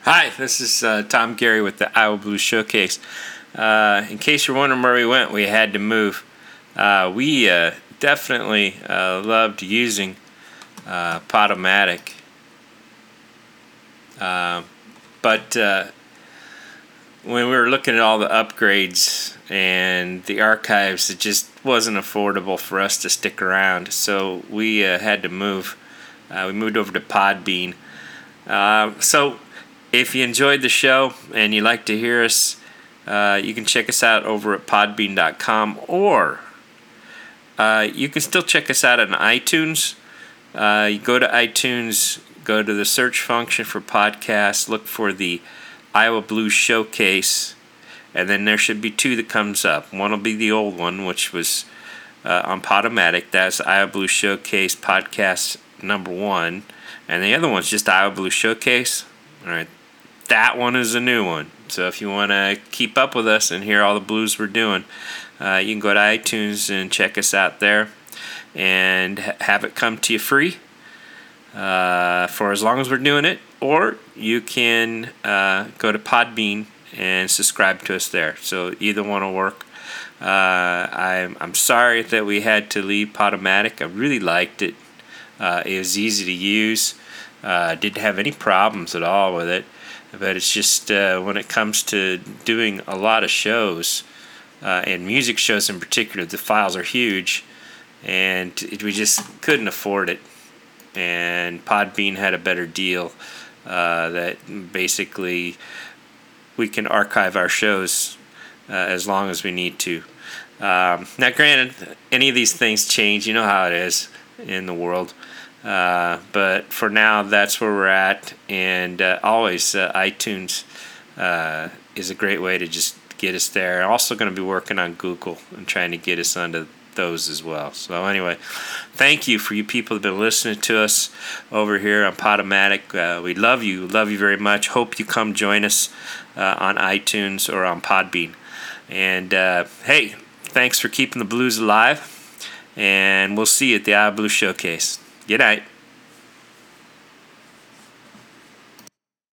Hi, this is Tom Gary with the Iowa Blues Showcase. In case you're wondering where we went, we had to move. We definitely loved using Podomatic, but when we were looking at all the upgrades and the archives, it just wasn't affordable for us to stick around. So we had to move. We moved over to Podbean. So if you enjoyed the show and you like to hear us, you can check us out over at podbean.com, or you can still check us out on iTunes. You go to iTunes, go to the search function for podcasts, look for the Iowa Blues Showcase, and then there should be two that comes up. One will be the old one, which was on Podomatic. That's Iowa Blues Showcase podcast number 1, and the other one's just Iowa Blues Showcase. All right, that one is a new one. So if you want to keep up with us and hear all the blues we're doing, you can go to iTunes and check us out there, and have it come to you free for as long as we're doing it. Or you can go to Podbean and subscribe to us there. So either one will work. I'm sorry that we had to leave Podomatic. I really liked it. It was easy to use. Didn't have any problems at all with it. But it's just when it comes to doing a lot of shows, and music shows in particular, the files are huge, and we just couldn't afford it. And Podbean had a better deal that basically we can archive our shows as long as we need to. Now, granted, any of these things change. You know how it is in the world. But for now, that's where we're at. And always, iTunes is a great way to just get us there. I'm also going to be working on Google and trying to get us onto those as well. So anyway, thank you for you people that have been listening to us over here on Podomatic. We love you very much. Hope you come join us on iTunes or on Podbean. And hey, thanks for keeping the blues alive, and we'll see you at the Iowa Blues Showcase. Good night.